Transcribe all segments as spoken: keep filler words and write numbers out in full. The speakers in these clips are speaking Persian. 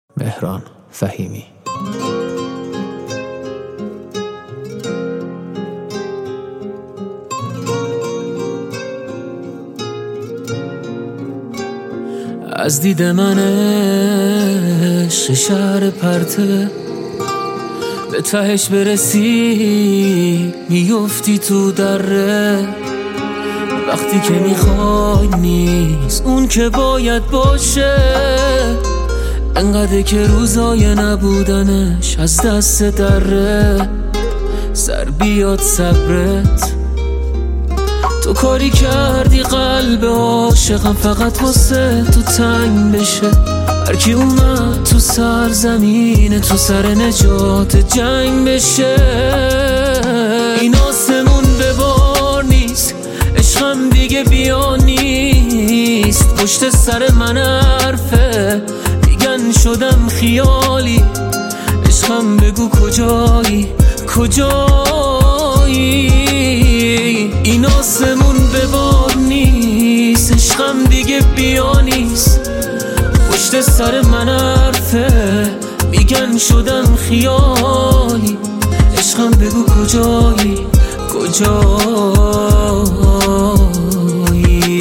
مهران فهیمی. از دید من عشق شهر پرته، به تهش برسی میفتی تو دره. وقتی که میخوای نیست اون که باید باشه، انقدر که روزای نبودنش از دست دره. سر بیاد صبرت، تو کاری کردی قلب عاشقم فقط واسه تو تنگ بشه. هرکی اومد تو سرزمین تو سر نجات جنگ بشه. این آسمون به بار نیست، عشقم دیگه بیا نیست. پشت سر من حرفه میگن شدم خیالی. عشقم بگو کجایی کجایی. این آسمون به بار نیست، عشقم دیگه بیا نیست. پشت سر من حرفه میگن شدم خیالی. عشقم بگو کجایی کجایی.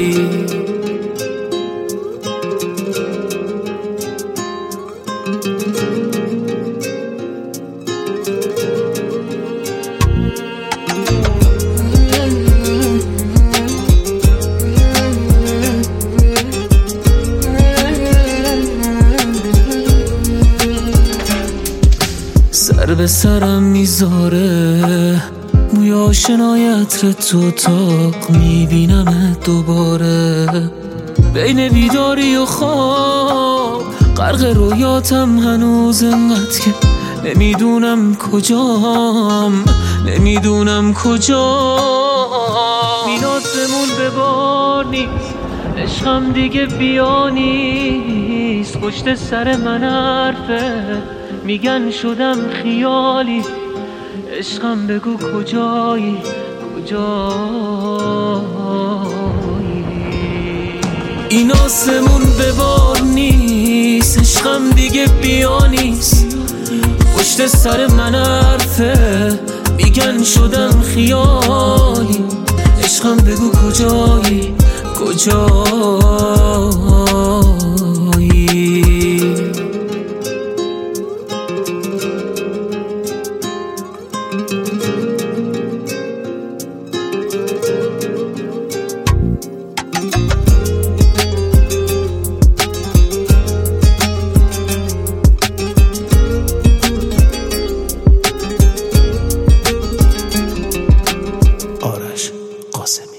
سر به سرم میذاره موی آشنای عطر تو اتاق، میبینمت دوباره. بین بیداری و خواب غرق رویاتم هنوز انقدر که نمیدونم کجام نمیدونم کجام. این آسمون به بار نیست، عشقم دیگه بیا نیست. پشت سر من حرفه میگن شدم خیالی. عشقم بگو کجایی کجایی. این آسمون به بار نیست، عشقم دیگه بیا نیست. پشت سر من حرفه میگن شدم خیالی. عشقم بگو کجایی کجایی. آرش قاسمی.